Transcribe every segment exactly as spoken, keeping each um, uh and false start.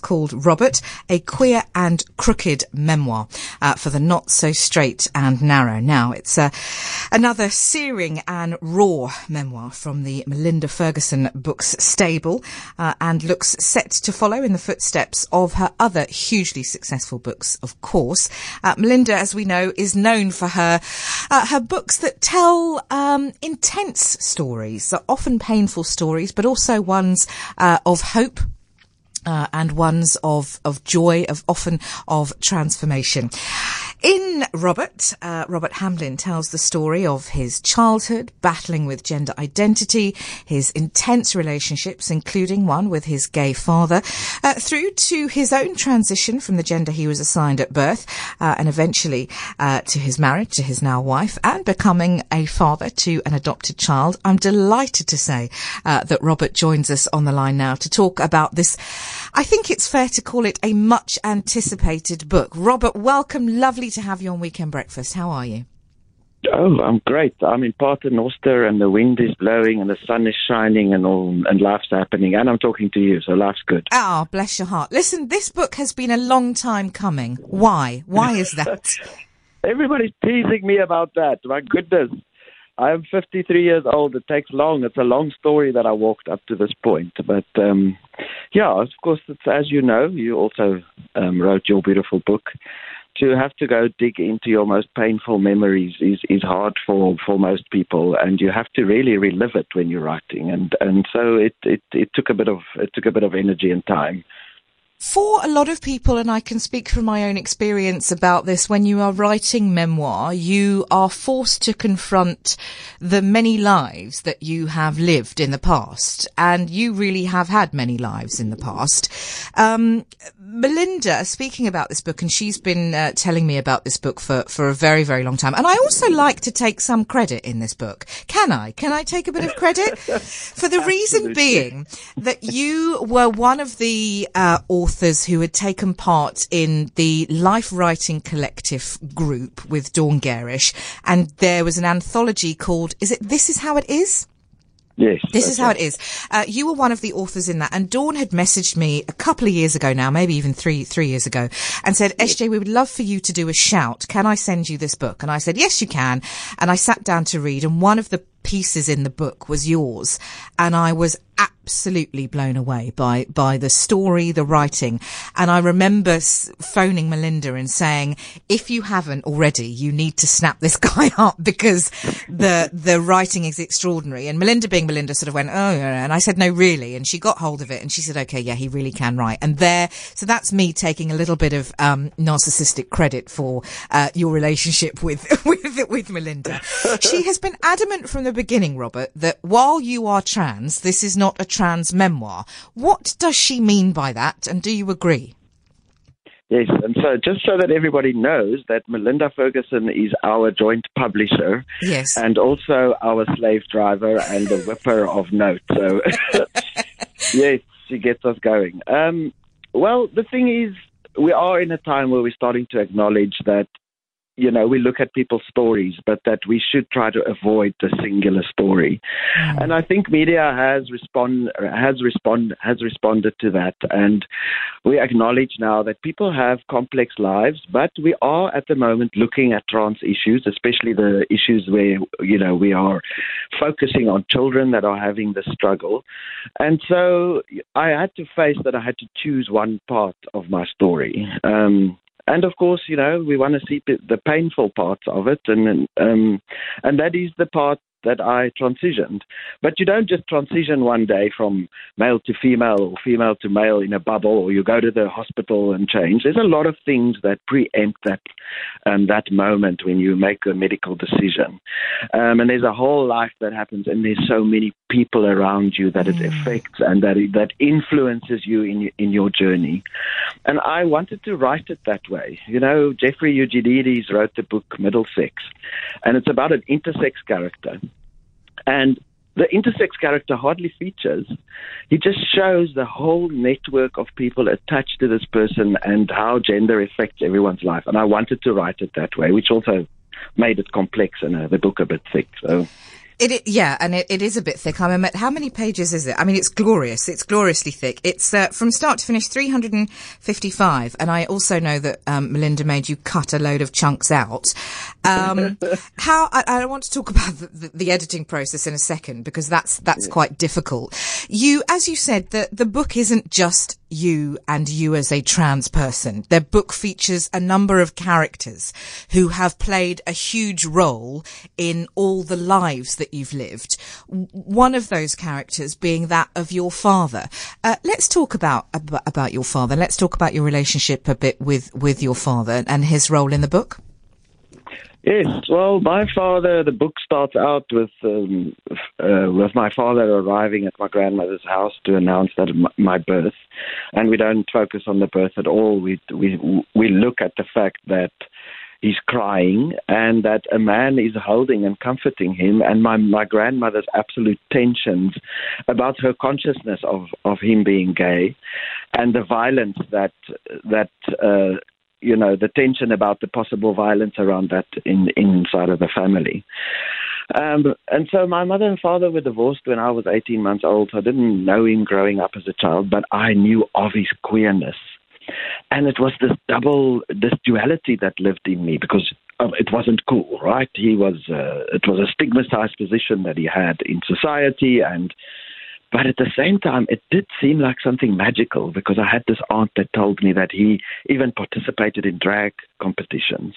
called Robert, a queer and crooked memoir uh, for the not so straight and narrow. Now, it's uh, another searing and raw memoir from the Melinda Ferguson books stable uh, and looks set to follow in the footsteps of her other hugely successful books, of course. Uh, Melinda, as we know, is known for her uh, her books that tell um, intense stories, often painful stories, but also ones uh, of hope. Uh, and ones of, of joy, of often of transformation. In Robert, uh, Robert Hamblin tells the story of his childhood, battling with gender identity, his intense relationships, including one with his gay father, uh, through to his own transition from the gender he was assigned at birth, uh, and eventually uh, to his marriage to his now wife, and becoming a father to an adopted child. I'm delighted to say uh, that Robert joins us on the line now to talk about this. I think it's fair to call it a much anticipated book. Robert, welcome. Lovely to have you on Weekend Breakfast. How are you? Oh, I'm great. I'm in Paternoster and the wind is blowing and the sun is shining and all, and life's happening. And I'm talking to you, so life's good. Ah, oh, bless your heart. Listen, this book has been a long time coming. Why? Why is that? Everybody's teasing me about that. My goodness. I'm fifty-three years old. It takes long. It's a long story that I walked up to this point. But, um, yeah, of course, it's, as you know, you also um, wrote your beautiful book. To have to go dig into your most painful memories is, is hard for, for most people, and you have to really relive it when you're writing. And, and so it, it, it took a bit of it took a bit of energy and time. For a lot of people, and I can speak from my own experience about this, when you are writing memoir, you are forced to confront the many lives that you have lived in the past. And you really have had many lives in the past. Um, Melinda, speaking about this book, and she's been uh, telling me about this book for, for a very, very long time. And I also like to take some credit in this book. Can I? Can I take a bit of credit? For the reason being that you were one of the uh, authors who had taken part in the Life Writing Collective group with Dawn Garish, and there was an anthology called, is it This Is How It Is? Yes. This is how it is. Uh, you were one of the authors in that, and Dawn had messaged me a couple of years ago now, maybe even three, three years ago, and said, S J, we would love for you to do a shout. Can I send you this book? And I said, yes, you can. And I sat down to read, and one of the pieces in the book was yours, and I was absolutely blown away by by the story, the writing. And I remember s- phoning Melinda and saying, if you haven't already, you need to snap this guy up, because the the writing is extraordinary. And Melinda, being Melinda, sort of went, oh, yeah. And I said, no, really. And she got hold of it and she said, okay, yeah, he really can write. And there, so that's me taking a little bit of um narcissistic credit for uh your relationship with with with Melinda. She has been adamant from the beginning, Robert, that while you are trans, this is not a trans memoir. What does she mean by that, and do you agree? Yes, and so just so that everybody knows that Melinda Ferguson is our joint publisher, yes, and also our slave driver and the whipper of note. So, yes, she gets us going. Um, well, the thing is, we are in a time where we're starting to acknowledge that, you know, we look at people's stories, but that we should try to avoid the singular story. Mm. And I think media has respond has respond has responded to that, and we acknowledge now that people have complex lives, but we are at the moment looking at trans issues, especially the issues where, you know, we are focusing on children that are having the struggle. And so I had to face that I had to choose one part of my story. Um, And of course, you know, we want to see the painful parts of it, and um, and that is the part that I transitioned. But you don't just transition one day from male to female or female to male in a bubble, or you go to the hospital and change. There's a lot of things that preempt that um, that moment when you make a medical decision. Um, and there's a whole life that happens, and there's so many people around you that it affects and that it, that influences you in in your journey. And I wanted to write it that way. You know, Jeffrey Eugenides wrote the book Middlesex, and it's about an intersex character. And the intersex character hardly features. He just shows the whole network of people attached to this person and how gender affects everyone's life. And I wanted to write it that way, which also made it complex and uh, the book a bit thick. So, It, it yeah, and it, it is a bit thick. I mean, how many pages is it? I mean, it's glorious. It's gloriously thick. It's uh, from start to finish, three hundred fifty-five. And I also know that um, Melinda made you cut a load of chunks out. Um, how I, I want to talk about the, the, the editing process in a second, because that's that's yeah. quite difficult. You, as you said, the the book isn't just you and you as a trans person. The book features a number of characters who have played a huge role in all the lives that you've lived. One of those characters being that of your father. Uh, let's talk about, about about your father. Let's talk about your relationship a bit with with your father and his role in the book. Yes, well, my father, the book starts out with um, uh, with my father arriving at my grandmother's house to announce that m- my birth, and we don't focus on the birth at all. We we we look at the fact that he's crying and that a man is holding and comforting him, and my my grandmother's absolute tensions about her consciousness of of him being gay, and the violence that that. Uh, you know, the tension about the possible violence around that in inside of the family. Um, and so my mother and father were divorced when I was eighteen months old. So I didn't know him growing up as a child, but I knew of his queerness. And it was this double, this duality that lived in me, because it wasn't cool, right? He was, uh, it was a stigmatized position that he had in society, and but at the same time, it did seem like something magical, because I had this aunt that told me that he even participated in drag competitions.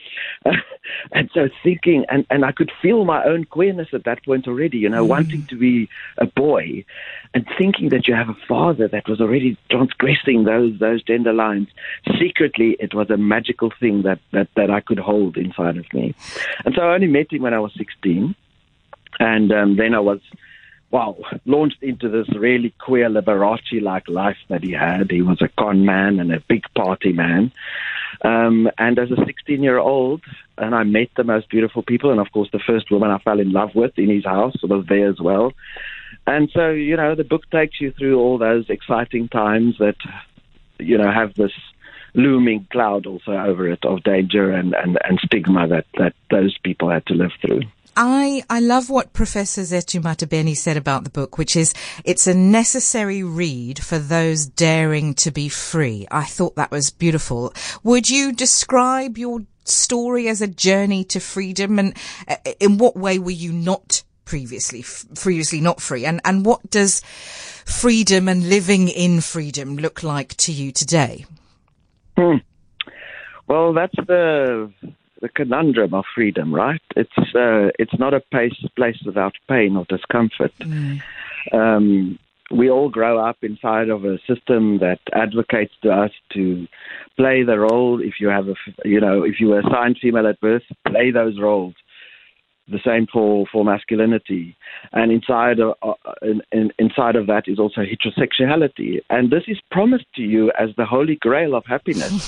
And so thinking, and, and I could feel my own queerness at that point already, you know, mm. wanting to be a boy, and thinking that you have a father that was already transgressing those those gender lines. Secretly, it was a magical thing that, that, that I could hold inside of me. And so I only met him when I was sixteen. And um, then I was... Wow, launched into this really queer Liberace-like life that he had. He was a con man and a big party man. Um, and as a sixteen-year-old, and I met the most beautiful people, and of course the first woman I fell in love with in his house was there as well. And so, you know, the book takes you through all those exciting times that, you know, have this looming cloud also over it of danger and, and, and stigma that, that those people had to live through. I, I love what Professor Zethu Matebeni said about the book, which is it's a necessary read for those daring to be free. I thought that was beautiful. Would you describe your story as a journey to freedom, and uh, in what way were you not previously f- previously not free, and and what does freedom and living in freedom look like to you today? Hmm. Well, that's the the conundrum of freedom, right? It's uh, it's not a place, place without pain or discomfort. Mm. Um, we all grow up inside of a system that advocates to us to play the role. If you have a, you know, if you were assigned female at birth, play those roles. The same for, for masculinity, and inside of uh, in, in, inside of that is also heterosexuality, and this is promised to you as the holy grail of happiness.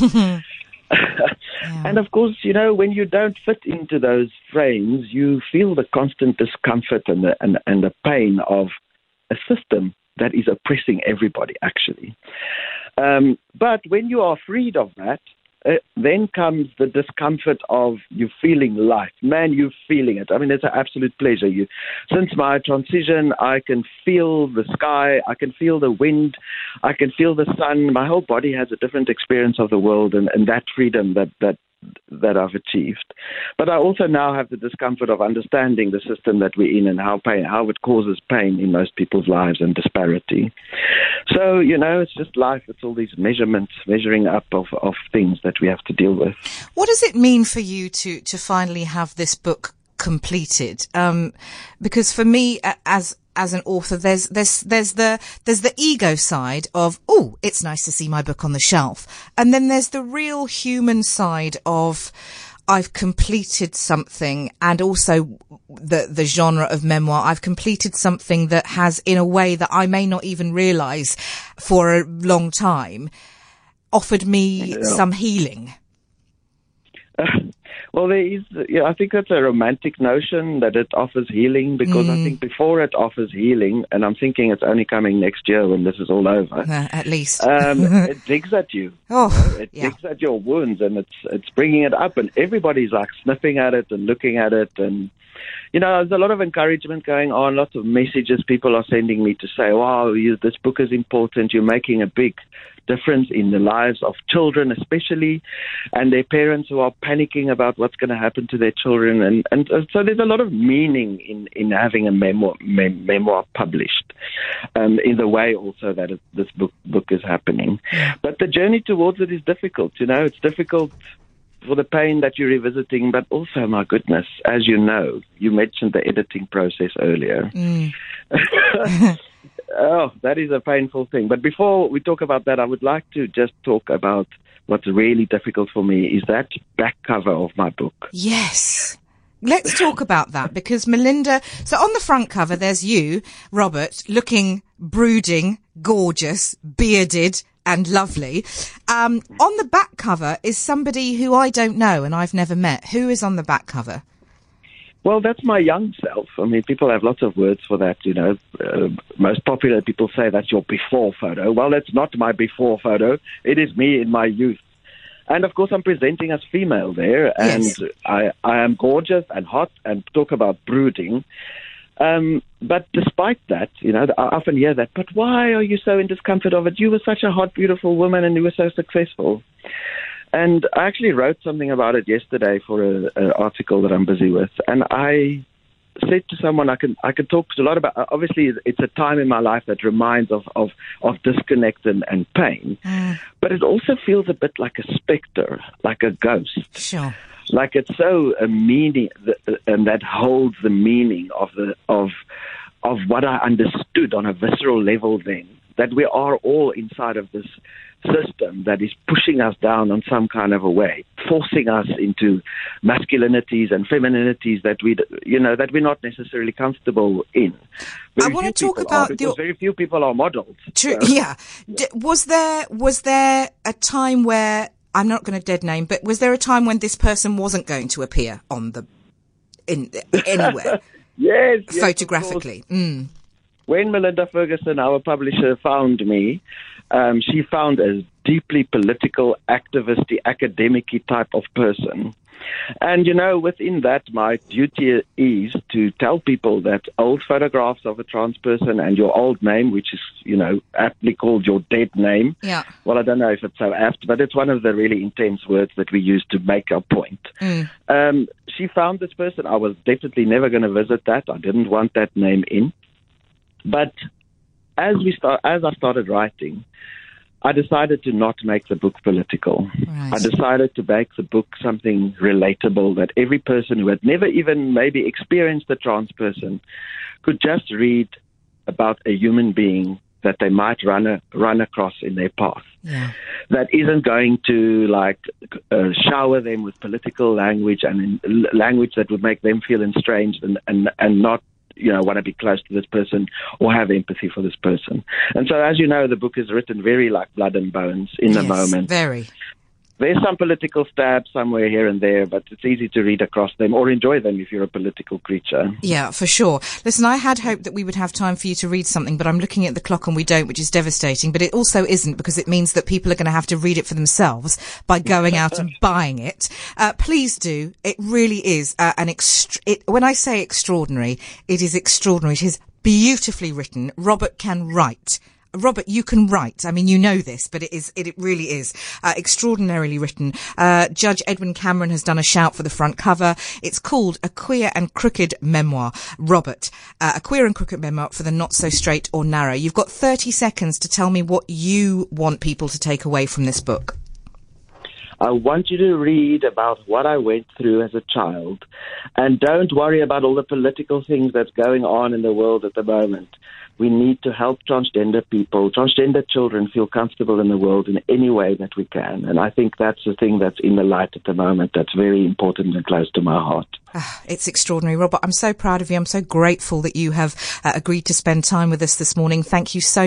Yeah. And of course, you know, when you don't fit into those frames, you feel the constant discomfort and the, and, and the pain of a system that is oppressing everybody, actually. Um, but when you are freed of that, uh, then comes the discomfort of you feeling life. Man, you're feeling it. I mean, it's an absolute pleasure. You, since my transition, I can feel the sky, I can feel the wind, I can feel the sun. My whole body has a different experience of the world, and, and that freedom that, that that I've achieved. But I also now have the discomfort of understanding the system that we're in and how pain, how it causes pain in most people's lives and disparity. So, you know, it's just life. It's all these measurements, measuring up of, of things that we have to deal with. What does it mean for you to, to finally have this book completed? Um, because for me, as as an author, there's there's there's the there's the ego side of, oh, it's nice to see my book on the shelf, and then there's the real human side of, I've completed something, and also the the genre of memoir. I've completed something that has, in a way that I may not even realise for a long time, offered me yeah. some healing. Uh, Well, there is, yeah, I think that's a romantic notion that it offers healing, because mm. I think before it offers healing, and I'm thinking it's only coming next year when this is all over. Uh, at least. um, it digs at you. Oh, you know? It yeah. digs at your wounds, and it's it's bringing it up, and everybody's like sniffing at it and looking at it, and you know, there's a lot of encouragement going on, lots of messages people are sending me to say, wow, you, this book is important, you're making a big difference in the lives of children especially, and their parents who are panicking about what's going to happen to their children. And, and so there's a lot of meaning in, in having a memoir, mem- memoir published, um, in the way also that it, this book, book is happening. But the journey towards it is difficult, you know, it's difficult for the pain that you're revisiting, but also, my goodness, as you know, you mentioned the editing process earlier. Mm. Oh, that is a painful thing. But before we talk about that, I would like to just talk about what's really difficult for me is that back cover of my book. Yes. Let's talk about that, because Melinda, so on the front cover, there's you, Robert, looking brooding, gorgeous, bearded, and lovely. Um, on the back cover is somebody who I don't know and I've never met. Who is on the back cover? Well, that's my young self. I mean, people have lots of words for that, you know. Uh, most popular people say that's your before photo. Well, that's not my before photo. It is me in my youth. And, of course, I'm presenting as female there. And yes. I, I am gorgeous and hot and talk about brooding. Um, but despite that, you know, I often hear that, but why are you so in discomfort of it? You were such a hot, beautiful woman and you were so successful. And I actually wrote something about it yesterday for an article that I'm busy with. And I said to someone, I can I can talk a lot about, obviously it's a time in my life that reminds of, of, of disconnect and, and pain. Mm. But it also feels a bit like a specter, like a ghost. Sure. Like it's so a meaning, and that holds the meaning of the of of what I understood on a visceral level then, that we are all inside of this system that is pushing us down on some kind of a way, forcing us into masculinities and femininities that we, you know, that we're not necessarily comfortable in. Very I want to talk about are, because very few people are models. True. So, yeah. yeah. D- was there was there a time where, I'm not going to dead name, but was there a time when this person wasn't going to appear on the in anywhere? yes, yes, photographically. Mm. When Melinda Ferguson, our publisher, found me, um, she found a deeply political, activist-y, academic-y type of person. And, you know, within that, my duty is to tell people that old photographs of a trans person and your old name, which is, you know, aptly called your dead name. Yeah. Well, I don't know if it's so apt, but it's one of the really intense words that we use to make our point. Mm. Um, she found this person. I was definitely never going to visit that. I didn't want that name in. But as we start, as I started writing, I decided to not make the book political. Right. I decided to make the book something relatable that every person who had never even maybe experienced a trans person could just read about a human being that they might run a, run across in their path. Yeah. That isn't going to like uh, shower them with political language and in, language that would make them feel estranged and, and, and not, you know, want to be close to this person or have empathy for this person. And so, as you know, the book is written very like blood and bones in the yes, moment. Very. There's some political stabs somewhere here and there, but it's easy to read across them or enjoy them if you're a political creature. Yeah, for sure. Listen, I had hoped that we would have time for you to read something, but I'm looking at the clock and we don't, which is devastating. But it also isn't, because it means that people are going to have to read it for themselves by going out and buying it. Uh, please do. It really is uh, an ext- it, when I say extraordinary, it is extraordinary. It is beautifully written. Robert can write. Robert, you can write. I mean, you know this, but it is, it, it really is, uh, extraordinarily written. Uh, Judge Edwin Cameron has done a shout for the front cover. It's called A Queer and Crooked Memoir. Robert, uh, A Queer and Crooked Memoir for the Not So Straight or Narrow. You've got thirty seconds to tell me what you want people to take away from this book. I want you to read about what I went through as a child, and don't worry about all the political things that's going on in the world at the moment. We need to help transgender people, transgender children feel comfortable in the world in any way that we can. And I think that's the thing that's in the light at the moment that's very important and close to my heart. It's extraordinary, Robert. I'm so proud of you. I'm so grateful that you have uh, agreed to spend time with us this morning. Thank you so